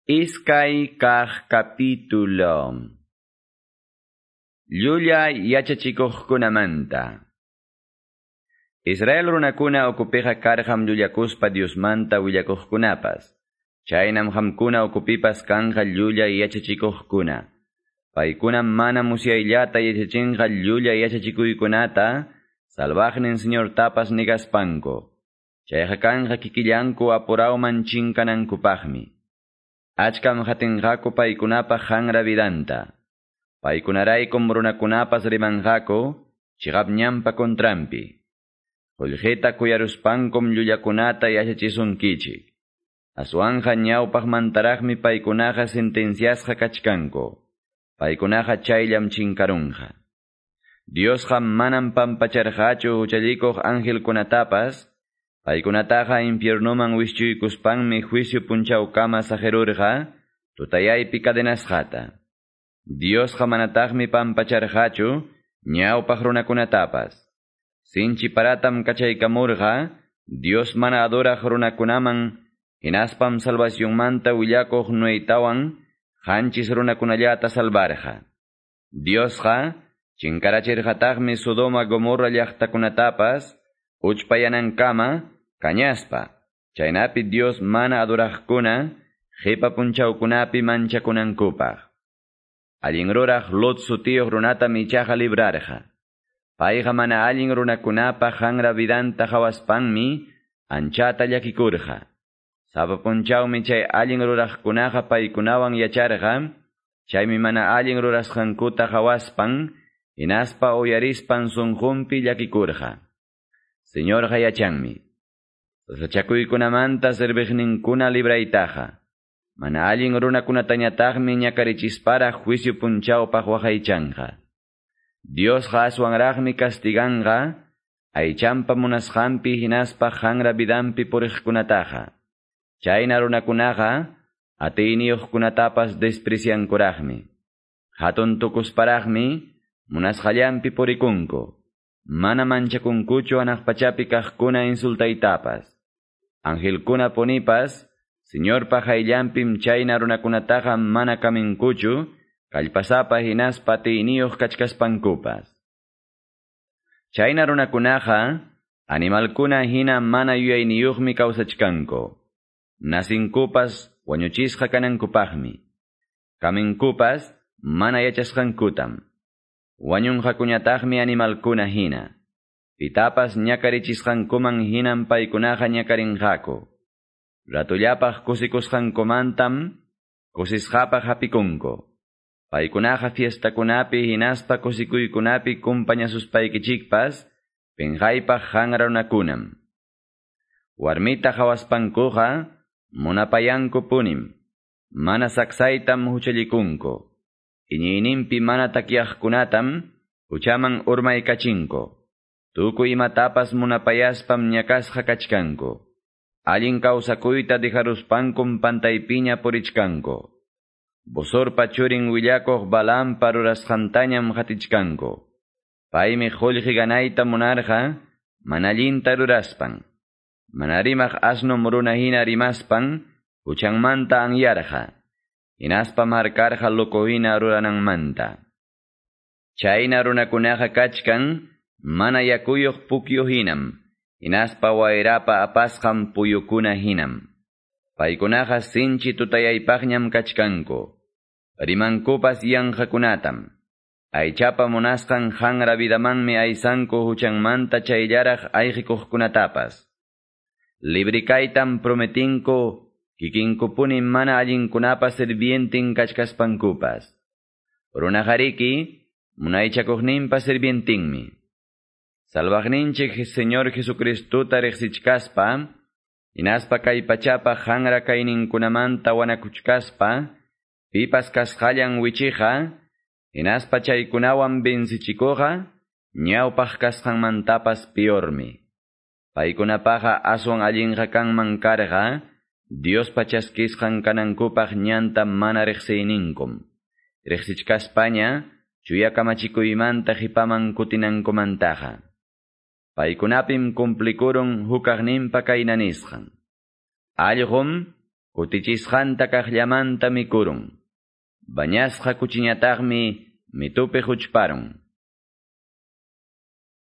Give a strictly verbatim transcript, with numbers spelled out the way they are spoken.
Iskay kaq capítulo. Llulla yachachikuqkunamanta. Israel runakuna ukupiqa karqam llullakuspa Diosmanta willakuqkunapas. Chaynam hamkuna ukupipas kanqa llulla yachachikuqkuna. Paykunam mana musyayllata yachachinqa llulla yachachikuykunata, salvaqnin Señor tapas nigaspanko. Chayqa kanqa kikillanku apurauman chinkanankupaqmi. Achkam hatinqaku paykunapa hangra vidanta. Paykunaraykum runakunapas rimanqaku, chigapñampa kontrampi. Qullqita kuyaruspankum llullakunata yachachisunkichik. Aswanja ñawpaqmantaraqmi paykunaqa sentenciasqa kachkanku. Paykunaqa chayllam chinkarunqa. Diosqa manam pampacharqachu huchallikuq angelkunatapas, paykunataqa infiernuman wischuykuspanmi juicio punchawkama sajerurqa, tutayaypi cadenasqata. Diosqa manataqmi pampacharqachu, ñawpaq runakunatapas. Sinchi paratam kachaykamurqa, Dios mana adoraq runakunaman, hinaspam salvacionmanta willakuq nuytawan, hanchis runakunallata salvarqa. Diosqa, chinkarachirqataqmi Sodoma Gomorra llaqtakunatapas, uchpayanankama, kañaspa. Chaynapi Dios mana adoraqkuna, qipa punchawkunapi manchakunankupaq. Allin ruraq Lot sutiyuq runata michaqa librarqa. Payqa mana allin runakunapa hangra vidanta hawaspanmi, anchata llakikurqa. Sapa punchawmi chay allin ruraqkunaqa paykunawan yacharqa, chaymi mana allin rurasqankuta hawaspan, hinaspa uyarispan sunqunpi llakikurqa. Señorqa yachanmi. Sachakuykunamanta serviqninkuna libraytaqa. Mana allin runakunatañataqmi ñakarichispara juicio punchawpaq waqaychanqa. Diosqa aswanraqmi castiganqa, aychanpa munasqanpi hinaspa hangra vidampi puriqkunataqa. Chayna runakunaqa, atiyniyuqkunatapas despreciankuraqmi. Hatun tukusparaqmi, munasqallanpi purikunku. Mana manchakunkuchu anaqpachapi kaqkuna insultaytapas. Angelkuna punipas, Señorpa hayllanpim chayna runakunataqa mana kaminkuchu, kallpasapa hinaspa tiyniyuq kachkaspankupas. Chayna runakunaqa, animalkuna hina mana yuyayniyuqmi kawsachkanku. Nasinkupas wañuchisqa kanankupaqmi. Kaminkupas mana yachasqankutam. Wañunqakuñataqmi animalkuna hina. Pitapas ñakarichisqankuman hinan paykunaqa ñakarinqaku. Ratullapaq kusikusqankumantam, kusisqapaq hapikunku. Paykunaqa fiestakunapi hinaspa kusikuykunapi kumpañasuspaykichikpas, pinqaypaq hangra runakunam. Warmita hawaspankuqa, munapayanku punim. Mana saksaytam huchallikunku. Iñiyninpi mana takiaqkunatam, huchaman urmaykachinku. Tukuy imatapas munapayaspam ñakasqa kachkanku. Allin kawsakuyta dijaruspankum pantaypiña purichkanku. Bosorpa churin willakuq Balaampa rurasqantañam hatichkanku. Paymi qullqi ganayta munarqa, mana allinta ruraspan. Mana rimaq asnum runa hina rimaspan, huchanmanta anyarqa. Hinaspa markarqa lukuhina rurananmanta. Chayna runakunaqa kachkan, mana yakuyuq pukyu hinam. Hinaspa wayrapa apasqam puyukuna hinam. Paykunaqa sinchi tutayaypaqñam kachkanku. Rimankupas yanqakunatam. Aychapa munasqan hangra vidamanmi aysanku huchanmanta chayllaraq ayqikuqkunatapas. Librikaytam prometinku, kikinkupuni mana allinkunapas sirvientin kachkaspankupas. Runajariki, munaychakuqninpa sirvientinmi. Salvaqninchik Señor Jesucristuta riqsichkaspa, hinaspa kay pachapa hangra kayninkunamanta wanakuchkaspa, pipas kasqallan wichiqa, hinaspa chaykunawan bensichikuqa, ñawpaq kasqanmantapas piormi. Paykunapaqa aswan allinqa kanman karqa, Dios pachaskisqan kanankupaq ñanta mana riqsiyninkum. Riqsichkaspaña, chuya kamachikuymanta hipaman kutinankumantaqa. Paykunapim kumplikurun hukaqninpa kaynanisqan. Allqum, kutichisqanta kaqllamanta mikurun. Bañasqa kuchiñataqmi mitupi huchparun.